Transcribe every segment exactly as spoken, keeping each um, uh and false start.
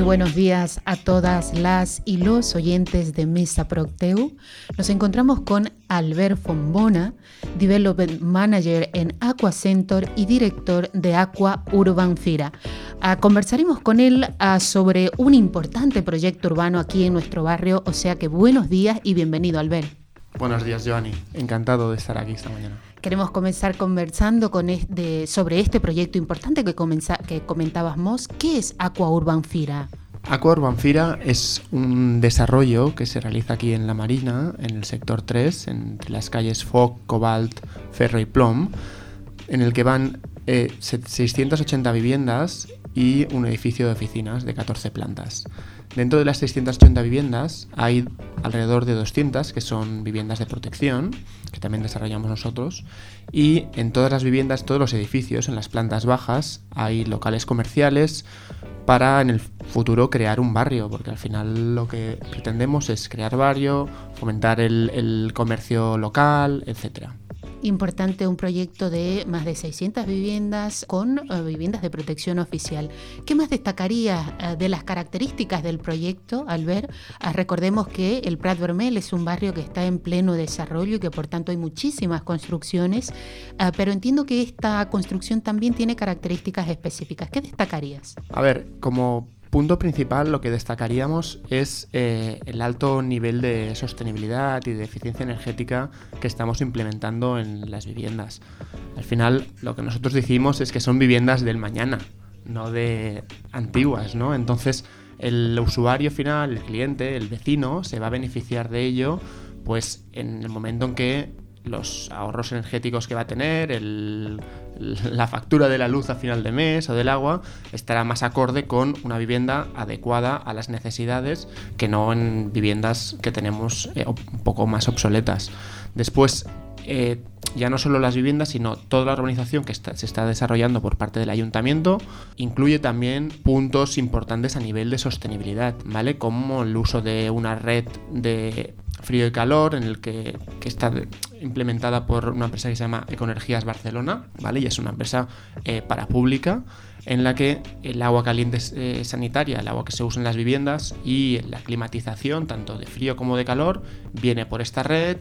buenos días a todas las y los oyentes de Mesa Procteu. Nos encontramos con Albert Fombona, Development Manager en Aqua Center y director de Aqua Urban Fira. Uh, conversaremos con él uh, sobre un importante proyecto urbano aquí en nuestro barrio, o sea que buenos días y bienvenido, Albert. Buenos días, Joanny. Encantado de estar aquí esta mañana. Queremos comenzar conversando con este, sobre este proyecto importante que, comenza, que comentábamos. ¿Qué es Aqua Urban Fira? Aqua Urban Fira es un desarrollo que se realiza aquí en La Marina, en el sector tres, entre las calles Foc, Cobalt, Ferro y Plom, en el que van eh, seiscientas ochenta viviendas y un edificio de oficinas de catorce plantas. Dentro de las seiscientas ochenta viviendas hay alrededor de doscientas que son viviendas de protección, que también desarrollamos nosotros, y en todas las viviendas, todos los edificios, en las plantas bajas, hay locales comerciales para en el futuro crear un barrio, porque al final lo que pretendemos es crear barrio, fomentar el, el comercio local, etcétera. Importante, un proyecto de más de seiscientas viviendas con uh, viviendas de protección oficial. ¿Qué más destacarías uh, de las características del proyecto, Albert? Uh, recordemos que el Prat Vermell es un barrio que está en pleno desarrollo y que por tanto hay muchísimas construcciones, uh, pero entiendo que esta construcción también tiene características específicas. ¿Qué destacarías? A ver, como punto principal lo que destacaríamos es eh, el alto nivel de sostenibilidad y de eficiencia energética que estamos implementando en las viviendas. Al final lo que nosotros decimos es que son viviendas del mañana, no de antiguas, ¿no? Entonces el usuario final, el cliente, el vecino se va a beneficiar de ello pues en el momento en que los ahorros energéticos que va a tener, el, la factura de la luz a final de mes o del agua, estará más acorde con una vivienda adecuada a las necesidades que no en viviendas que tenemos eh, un poco más obsoletas. Después, eh, ya no solo las viviendas, sino toda la urbanización que está, se está desarrollando por parte del ayuntamiento incluye también puntos importantes a nivel de sostenibilidad, ¿vale? Como el uso de una red de frío y calor, en el que, que está implementada por una empresa que se llama Ecoenergías Barcelona, ¿vale? Y es una empresa eh, parapública en la que el agua caliente eh, sanitaria, el agua que se usa en las viviendas y la climatización, tanto de frío como de calor, viene por esta red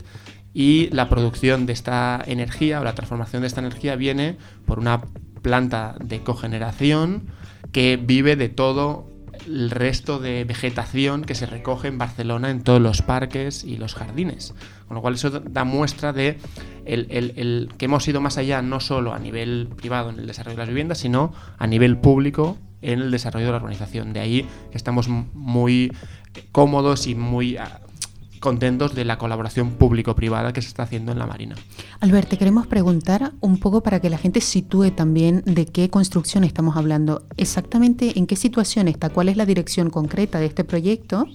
y la producción de esta energía o la transformación de esta energía viene por una planta de cogeneración que vive de todo el resto de vegetación que se recoge en Barcelona en todos los parques y los jardines. Con lo cual eso da muestra de el, el, el que hemos ido más allá, no solo a nivel privado en el desarrollo de las viviendas, sino a nivel público en el desarrollo de la urbanización. De ahí que estamos muy cómodos y muy contentos de la colaboración público-privada que se está haciendo en La Marina. Albert, te queremos preguntar un poco para que la gente sitúe también de qué construcción estamos hablando. Exactamente en qué situación está, cuál es la dirección concreta de este proyecto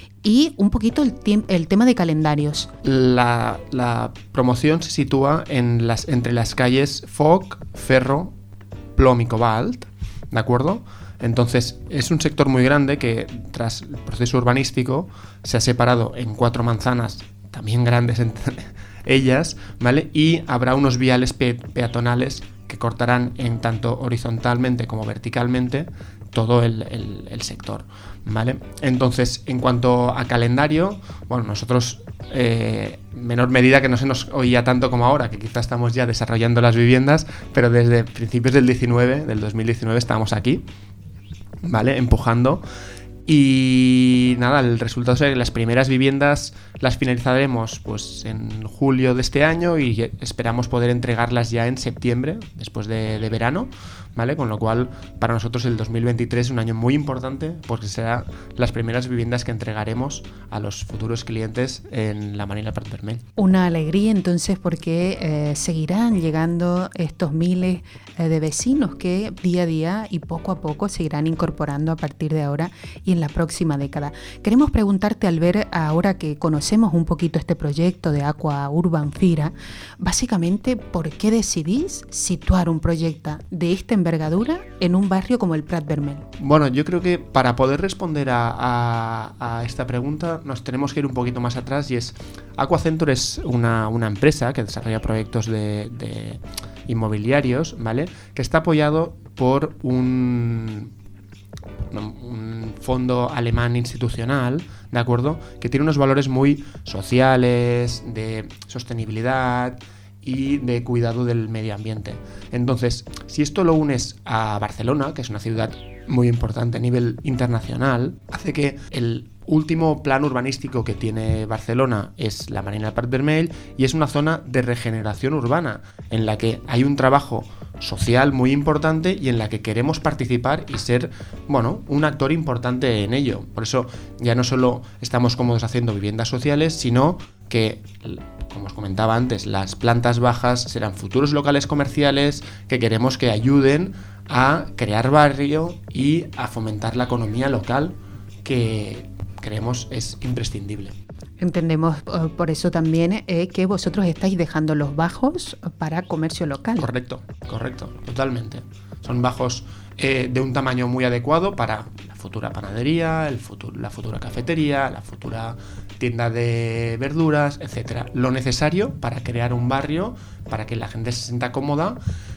y un poquito el, tie- el tema de calendarios. La, la promoción se sitúa en las, entre las calles Foc, Ferro, Plom y Cobalt, ¿de acuerdo? Entonces es un sector muy grande que tras el proceso urbanístico se ha separado en cuatro manzanas también grandes entre ellas, ¿vale? Y habrá unos viales pe- peatonales que cortarán en tanto horizontalmente como verticalmente todo el, el, el sector, ¿vale? Entonces, en cuanto a calendario, bueno, nosotros eh, menor medida que no se nos oía tanto como ahora, que quizás estamos ya desarrollando las viviendas, pero desde principios del diecinueve, del dos mil diecinueve estamos aquí, ¿vale? Empujando. Y nada, el resultado es que las primeras viviendas las finalizaremos pues en julio de este año y esperamos poder entregarlas ya en septiembre, después de, de verano, ¿vale? Con lo cual, para nosotros el dos mil veintitrés es un año muy importante porque serán las primeras viviendas que entregaremos a los futuros clientes en La Marina Prat Vermell. Una alegría entonces porque eh, seguirán llegando estos miles eh, de vecinos que día a día y poco a poco se irán incorporando a partir de ahora y en la próxima década. Queremos preguntarte, Albert, ahora que conocemos un poquito este proyecto de Aqua Urban Fira, básicamente, ¿por qué decidís situar un proyecto de esta envergadura en un barrio como el Prat Vermell? Bueno, yo creo que para poder responder a, a, a esta pregunta nos tenemos que ir un poquito más atrás y es, Aqua Center es una, una empresa que desarrolla proyectos de, de inmobiliarios, ¿vale? Que está apoyado por un un fondo alemán institucional, ¿de acuerdo? Que tiene unos valores muy sociales, de sostenibilidad y de cuidado del medio ambiente. Entonces, si esto lo unes a Barcelona, que es una ciudad muy importante a nivel internacional, hace que el último plan urbanístico que tiene Barcelona es la Marina del Prat Vermell, y es una zona de regeneración urbana en la que hay un trabajo social muy importante y en la que queremos participar y ser, bueno, un actor importante en ello. Por eso ya no solo estamos cómodos haciendo viviendas sociales, sino que, como os comentaba antes, las plantas bajas serán futuros locales comerciales que queremos que ayuden a crear barrio y a fomentar la economía local, que creemos es imprescindible. Entendemos uh, por eso también eh, que vosotros estáis dejando los bajos para comercio local. Correcto, correcto, totalmente. Son bajos eh, de un tamaño muy adecuado para la futura panadería, el futuro, la futura cafetería, la futura tienda de verduras, etcétera. Lo necesario para crear un barrio, para que la gente se sienta cómoda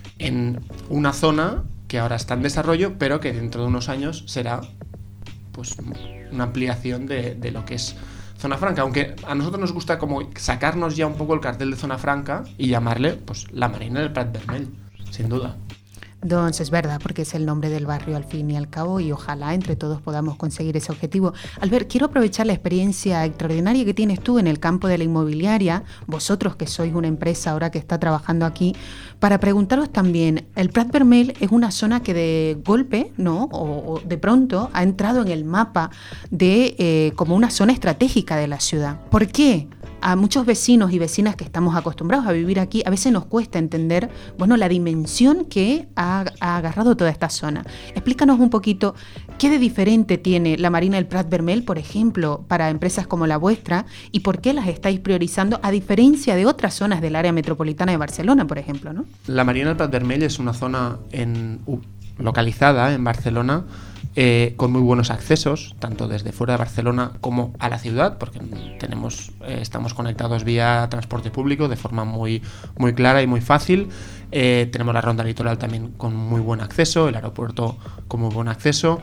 en una zona que ahora está en desarrollo, pero que dentro de unos años será, pues, una ampliación de, de lo que es Zona Franca, aunque a nosotros nos gusta como sacarnos ya un poco el cartel de Zona Franca y llamarle, pues, la Marina del Prat Vermell, sin duda. Entonces, es verdad, porque es el nombre del barrio al fin y al cabo, y ojalá entre todos podamos conseguir ese objetivo. Albert, quiero aprovechar la experiencia extraordinaria que tienes tú en el campo de la inmobiliaria, vosotros que sois una empresa ahora que está trabajando aquí, para preguntaros también, el Prat Vermell es una zona que de golpe, ¿no?, o, o de pronto ha entrado en el mapa de eh, como una zona estratégica de la ciudad. ¿Por qué? A muchos vecinos y vecinas que estamos acostumbrados a vivir aquí, a veces nos cuesta entender, bueno, la dimensión que ha, ha agarrado toda esta zona. Explícanos un poquito qué de diferente tiene la Marina del Prat Vermell, por ejemplo, para empresas como la vuestra, y por qué las estáis priorizando a diferencia de otras zonas del área metropolitana de Barcelona, por ejemplo, ¿no? La Marina del Prat Vermell es una zona en, uh, localizada en Barcelona, Eh, con muy buenos accesos, tanto desde fuera de Barcelona como a la ciudad, porque tenemos, eh, estamos conectados vía transporte público de forma muy, muy clara y muy fácil. Eh, tenemos la ronda litoral también con muy buen acceso, el aeropuerto con muy buen acceso,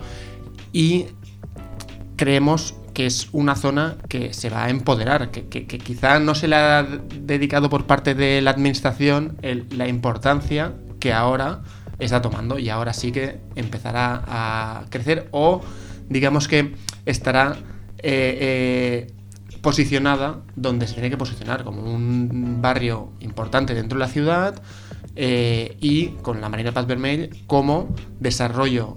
y creemos que es una zona que se va a empoderar, que, que, que quizá no se le ha dedicado por parte de la administración el, la importancia que ahora está tomando, y ahora sí que empezará a crecer, o digamos que estará eh, eh, posicionada donde se tiene que posicionar, como un barrio importante dentro de la ciudad, eh, y con la Marina del Prat Vermell como desarrollo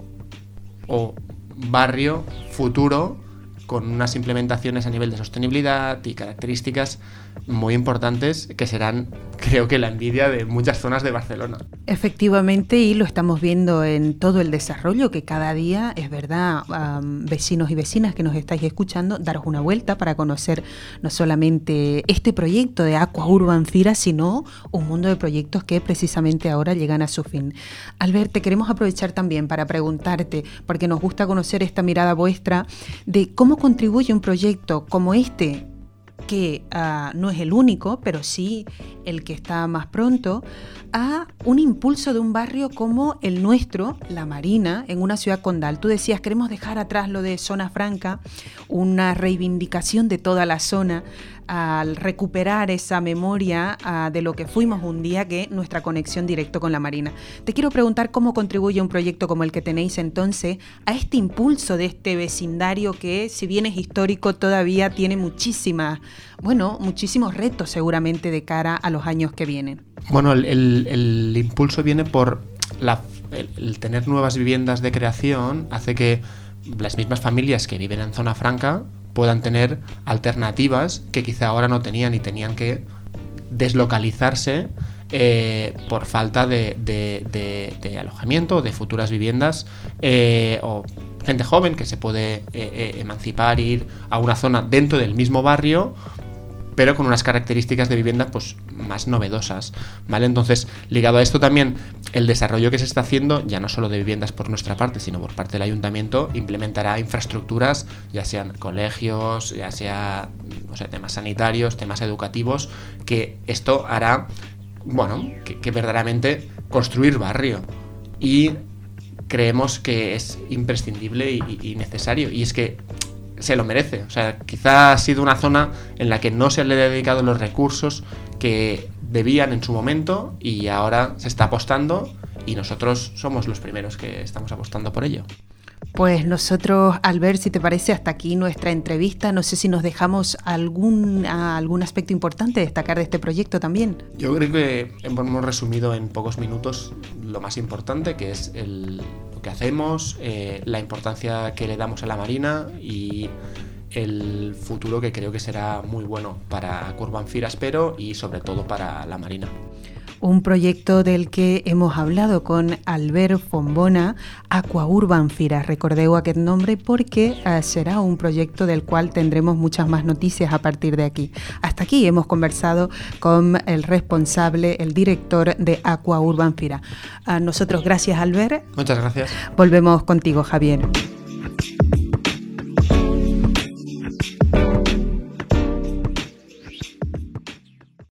o barrio futuro, con unas implementaciones a nivel de sostenibilidad y características muy importantes que serán, creo que, la envidia de muchas zonas de Barcelona. Efectivamente, y lo estamos viendo en todo el desarrollo, que cada día, es verdad, um, vecinos y vecinas que nos estáis escuchando, daros una vuelta para conocer no solamente este proyecto de Aqua Urban Fira, sino un mundo de proyectos que precisamente ahora llegan a su fin. Albert, te queremos aprovechar también para preguntarte, porque nos gusta conocer esta mirada vuestra, de cómo contribuye un proyecto como este, que uh, no es el único, pero sí el que está más pronto, a un impulso de un barrio como el nuestro, La Marina, en una ciudad condal. Tú decías, queremos dejar atrás lo de Zona Franca, una reivindicación de toda la zona, al recuperar esa memoria uh, de lo que fuimos un día, que nuestra conexión directo con La Marina. Te quiero preguntar cómo contribuye un proyecto como el que tenéis entonces a este impulso de este vecindario que, si bien es histórico, todavía tiene muchísimas, bueno, muchísimos retos seguramente de cara a los años que vienen. Bueno, el, el, el impulso viene por la, el, el tener nuevas viviendas de creación, hace que las mismas familias que viven en Zona Franca puedan tener alternativas que quizá ahora no tenían y tenían que deslocalizarse eh, por falta de, de, de, de alojamiento, de futuras viviendas, eh, o gente joven que se puede eh, eh, emancipar e ir a una zona dentro del mismo barrio, pero con unas características de vivienda pues más novedosas, ¿vale? Entonces, ligado a esto también, el desarrollo que se está haciendo, ya no solo de viviendas por nuestra parte, sino por parte del ayuntamiento, implementará infraestructuras, ya sean colegios, ya sea, no sé, temas sanitarios, temas educativos, que esto hará, bueno, que, que verdaderamente construir barrio. Y creemos que es imprescindible y, y necesario, y es que se lo merece. O sea, quizá ha sido una zona en la que no se le ha dedicado los recursos que debían en su momento y ahora se está apostando y nosotros somos los primeros que estamos apostando por ello. Pues nosotros, Albert, si te parece, hasta aquí nuestra entrevista. No sé si nos dejamos algún, algún aspecto importante de destacar de este proyecto también. Yo creo que hemos resumido en pocos minutos lo más importante, que es el, lo que hacemos, eh, la importancia que le damos a la Marina y el futuro que creo que será muy bueno para Curvanfira, espero, y sobre todo para la Marina. Un proyecto del que hemos hablado con Albert Fombona, Aqua Urbanfira. Recordeu aquest nombre porque eh, será un proyecto del cual tendremos muchas más noticias a partir de aquí. Hasta aquí hemos conversado con el responsable, el director de Aqua Urbanfira. A nosotros, gracias, Albert. Muchas gracias. Volvemos contigo, Javier.